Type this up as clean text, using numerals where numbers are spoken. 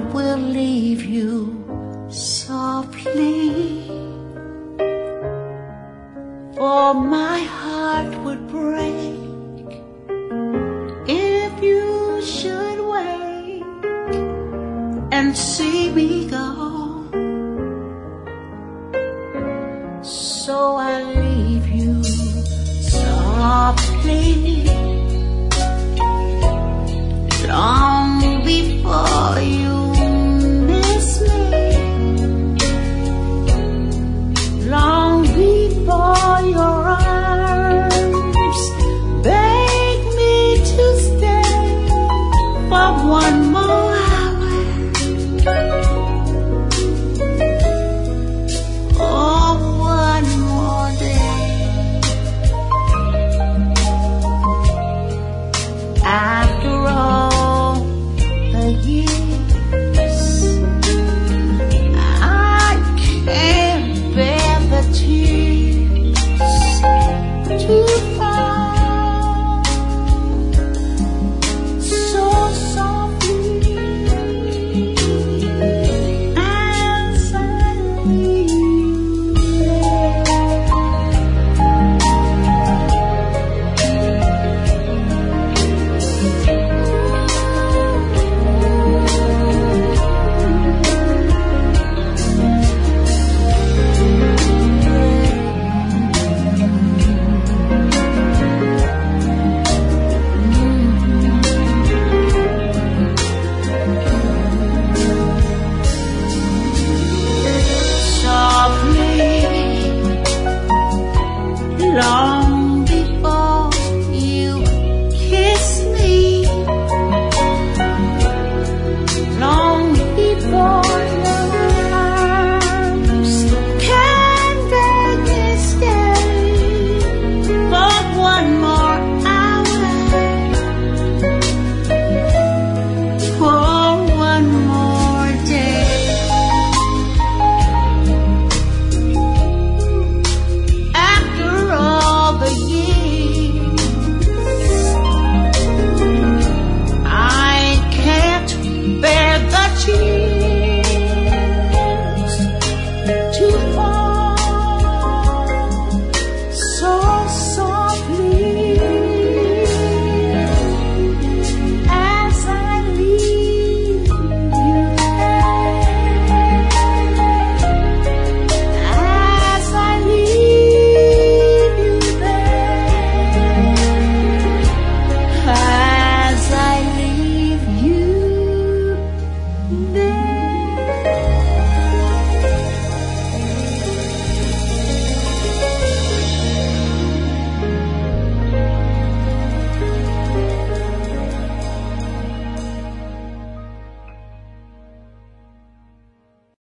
will leave you softly, for my heart would break if you should wake and see me go. So I leave you softly, long before you miss me, long before your arms beg me to stay for one more hour, or one more day. After all the years, I can't bear the tears to fall so softly and silently. Softly, long